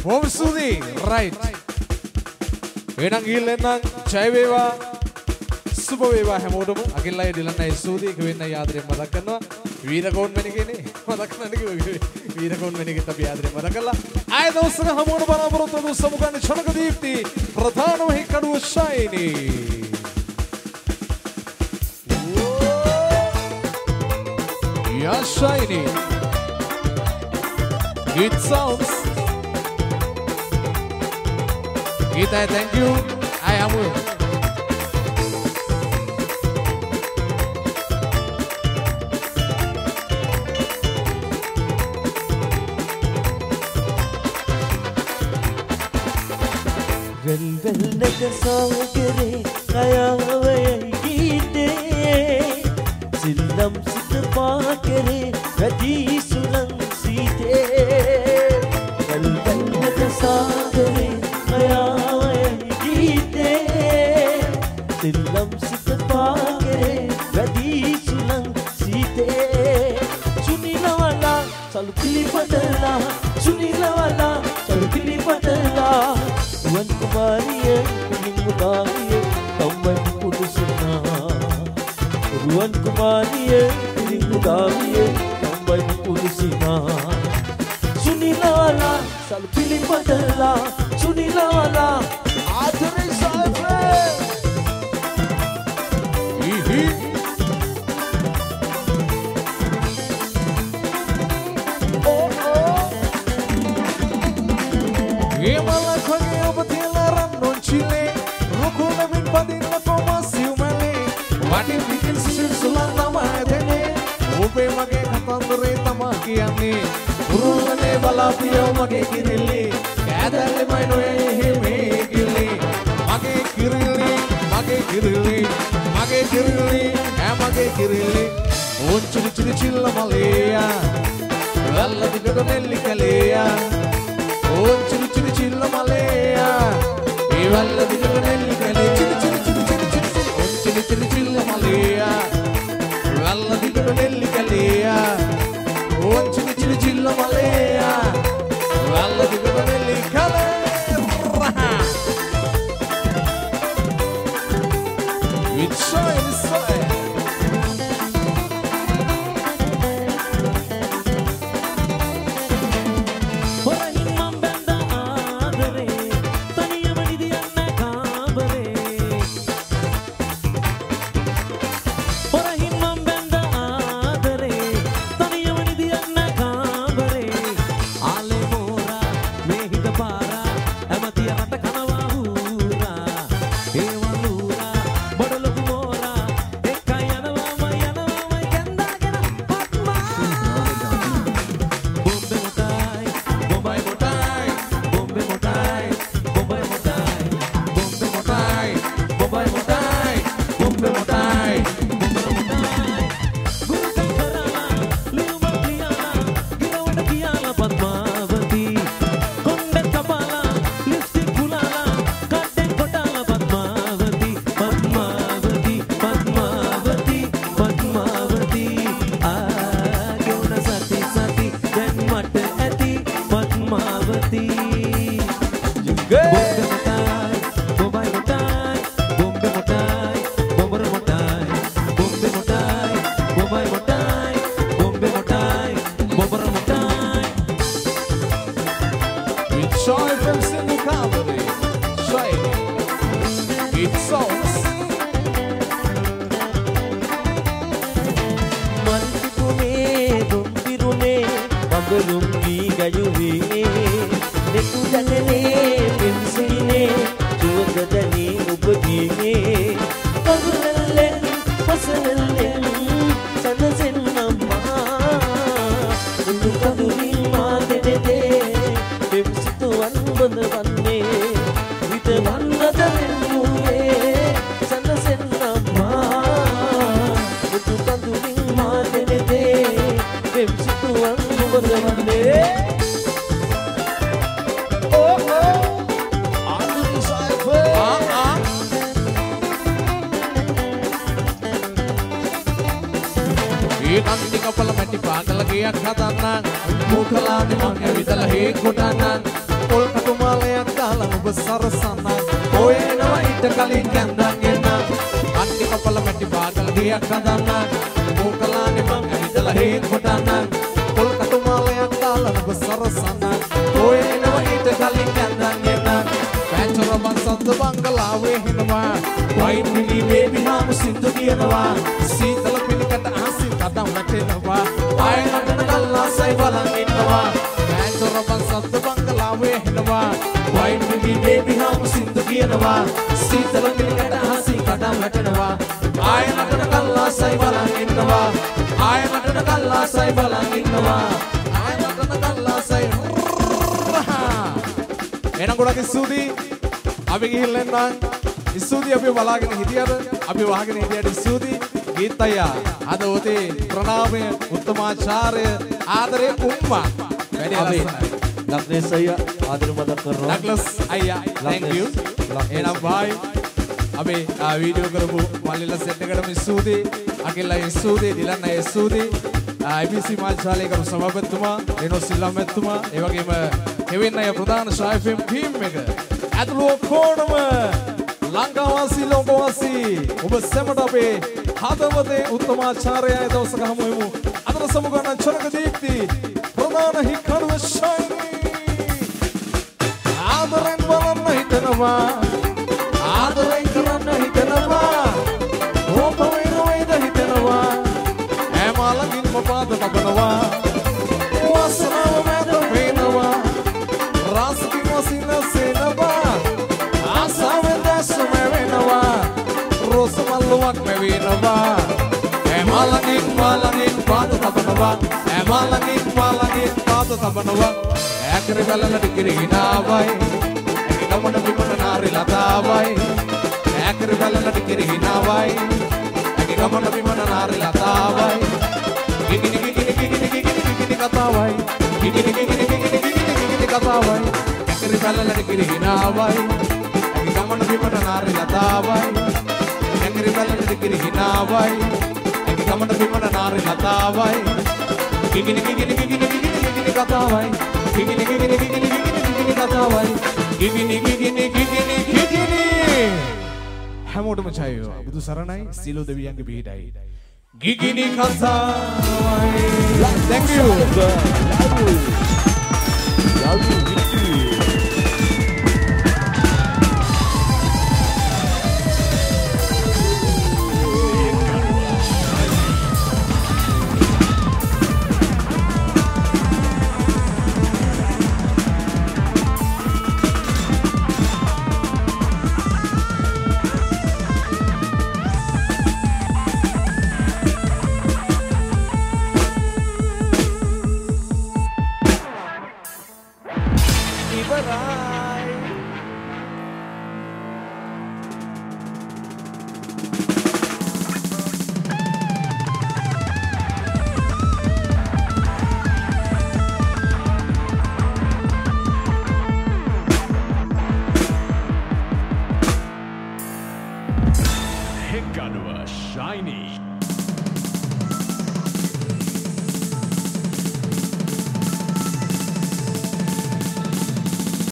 Sudi, right. Enang gillenang jai weva සුබ වේවා හැමෝටම අකිල්ලයි ඩිලන්නයි සූදි එක වෙන්න ආදරෙන් මතක් කරනවා වීරකෝන් මණිකේනේ මතක් කරන්න කිව්වා වීරකෝන් මණිකේත් අපි ආදරෙන් මතක් කළා ආය දවසක හැමෝටම බලාපොරොත්තු වෙන සමුගන්නේ චනක දීප්ති ප්‍රධාන වහිකඩුව ශයිනි Yeah shiny it sounds Gita thank you I am will Well, nega saagare kayavai geete Sillam sita paakare vadi sulang seete Well, nega saagare kayavai geete Sillam sita paakare vadi sulang seete Sunila wala salu pili padala Sunila wala salu pili padala Tuan Kumariya, Mudariya, Tamban Pudusana. Tuan Kumariya, Mudariya, Tamban Pudusana. Sunilala, Salpili Padala, Sunilala, Adare Salve. Chile, Rukula min padilla koma siumale, Wadi bikin sisir sulang nama dene, Upe mage katandure tama kiyane, Urulane balapiyo mage kirili, Kadale maino heme gili, Mage kirili, mage kirili, mage kirili, mage kirili, Unchili chili chilla malaya, Lalla digaga nelli kalaya, Unchili chili chilla malaya. Valla di nelli kale chili chili chili chili chili on chili chili chili malaya valla di nelli kaleya on chili chili chili malaya valla di nelli kale it's so පොල් කටුමාලයක් දාලා ඔබ සරසන්න හොයනවා ඊට කලින් කැන්දන් එන්න අන්ති කපල මැටි බාගල ගියක් හදන්න ඕකලානේ මං ඇවිදලා හේන් කොටන්න පොල් කටුමාලයක් දාලා ඔබ සරසන්න හොයනවා ඊට කලින් කැන්දන් එන්න පැන්චර බන් සද්ද බංගලාවේ හිනවා වයින් මිලි බේබි හාම සින්දු කියනවා සීතල පිළිකට අහසින් කතා වැටෙනවා ආය නටන කල්ලාසයි බලන් ඉන්නවා පැන්චර බන් සද්ද බංගලාවේ හිනවා වයින් මිලි බේබි හාම සින්දු කියනවා සීතල පිළිකට අහසින් කතා වැටෙනවා ආය නටන කල්ලාසයි බලන් ඉන්නවා ආය නටන කල්ලාසයි බලන් ඉන්නවා ආය නටන කල්ලාසයි එහෙනම් ගොඩක් ස්තුතියි අපි ගිහිල්ලා එන්නම් ස්තුතියි අපි බලාගෙන හිටියට අපි වහගෙන හිටියට ස්තුතියි ගීත් අයියා අද ඔතේ ප්‍රණාමය උත්තමාචාර්ය ආදරේ උම්මා වැඩි ලස්සනයි ලක්නේස් අයියා ආදරේ මතක් කරනවා ඩග්ලස් අයියා thank you එහෙනම් bye අපි වීඩියෝ කරපු මල්ලිලා සෙට් එකටම ස්තුතියි අකිලයි ස්තුතියි ඩිලන් අය ස්තුතියි IBC මාල්ශාලේ කරු සභාපතිතුමා එනෝ සිල්ලා මැතිතුමා ඒ වගේම කෙවින් අය ප්‍රධාන ශායිෆම් ටීම් එක ඇතුළු කොණම ලංකාවාසී ලෝකවාසී ඔබ සැමට අපේ හදවතේ උත්තමාචාර්යය දවසක හමු වෙමු අදට සමුගන්න චරක දීප්ති ප්‍රධාන හික්කඩුව ශෛනී ආදරෙන් බලන්න හිතනවා ආදරෙන් කරන්න හිතනවා ඕප වෙනවයිද හිතනවා ඈමාලකින්ම පාද තබනවා වාසනාව මැද වෙනවා රාසකින් වසින සේනවා ආසාවෙන් දැසම වෙනවා රෝස මල්ලුවක් මෙවෙනවා ඈමාලකින් පාද තබනවා ඈමාලකින් පාද තබනවා ඈකර ගලලට කිරිනාවයි ගමන බිමන නාරි ලතාවයි ඈකර ගලලට කිරිනාවයි ගමන බිමන නාරි ලතාවයි ගිගිනි කතාවයි ගිගිනි කතාවයි ඈකර ගලලට කිරිනාවයි ගමන බිමන නාරි ලතාවයි ඈකර ගලලට කිරිනාවයි ගමන බිමන නාරි ලතාවයි ගිගිනි කතාවයි ගිගිනි කතාවයි ගිගිනි හැමෝටම ජයෝ බුදු සරණයි සීලෝ දෙවියන්ගේ පිහිටයි ගිගිනි කතාවයි thank you Hikkaduwa Shiny.